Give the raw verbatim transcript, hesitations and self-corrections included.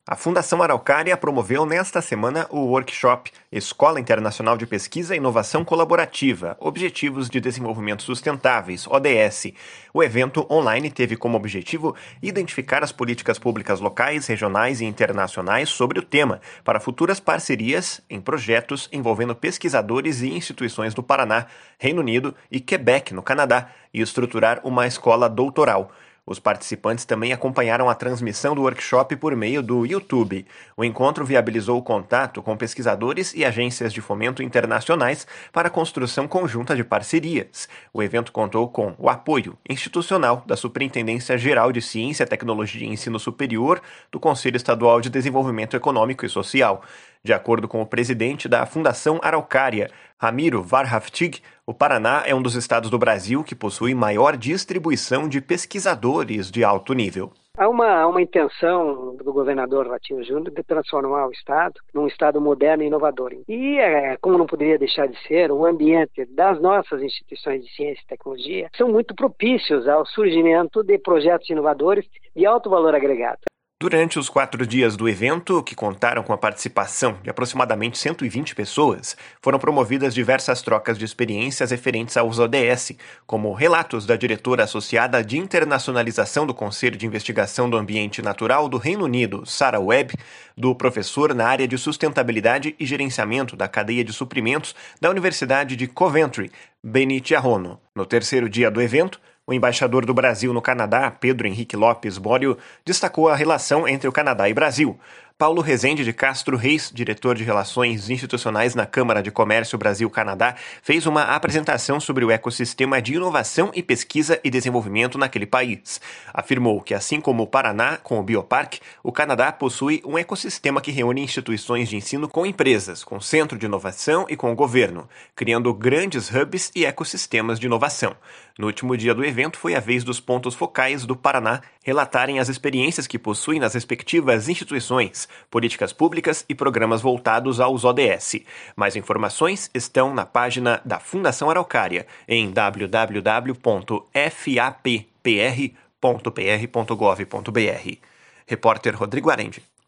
A Fundação Araucária promoveu nesta semana o workshop Escola Internacional de Pesquisa e Inovação Colaborativa, Objetivos de Desenvolvimento Sustentáveis, O D S. O evento online teve como objetivo identificar as políticas públicas locais, regionais e internacionais sobre o tema, para futuras parcerias em projetos envolvendo pesquisadores e instituições do Paraná, Reino Unido e Quebec, no Canadá, e estruturar uma escola doutoral. Os participantes também acompanharam a transmissão do workshop por meio do YouTube. O encontro viabilizou o contato com pesquisadores e agências de fomento internacionais para a construção conjunta de parcerias. O evento contou com o apoio institucional da Superintendência Geral de Ciência, Tecnologia e Ensino Superior do Conselho Estadual de Desenvolvimento Econômico e Social. De acordo com o presidente da Fundação Araucária, Ramiro Warhaftig, o Paraná é um dos estados do Brasil que possui maior distribuição de pesquisadores de alto nível. Há uma, uma intenção do governador Ratinho Júnior de transformar o estado num estado moderno e inovador. E, é, como não poderia deixar de ser, o ambiente das nossas instituições de ciência e tecnologia são muito propícios ao surgimento de projetos inovadores de alto valor agregado. Durante os quatro dias do evento, que contaram com a participação de aproximadamente cento e vinte pessoas, foram promovidas diversas trocas de experiências referentes aos O D S, como relatos da diretora associada de internacionalização do Conselho de Investigação do Ambiente Natural do Reino Unido, Sarah Webb, do professor na área de sustentabilidade e gerenciamento da cadeia de suprimentos da Universidade de Coventry, Beni Tiahono. No terceiro dia do evento, o embaixador do Brasil no Canadá, Pedro Henrique Lopes Bório, destacou a relação entre o Canadá e Brasil. Paulo Rezende de Castro Reis, diretor de Relações Institucionais na Câmara de Comércio Brasil-Canadá, fez uma apresentação sobre o ecossistema de inovação e pesquisa e desenvolvimento naquele país. Afirmou que, assim como o Paraná com o Bioparque, o Canadá possui um ecossistema que reúne instituições de ensino com empresas, com centro de inovação e com o governo, criando grandes hubs e ecossistemas de inovação. No último dia do evento, foi a vez dos pontos focais do Paraná relatarem as experiências que possuem nas respectivas instituições, políticas públicas e programas voltados aos O D S. Mais informações estão na página da Fundação Araucária em w w w ponto f a p p r ponto p r ponto gov ponto b r. Repórter Rodrigo Arendi.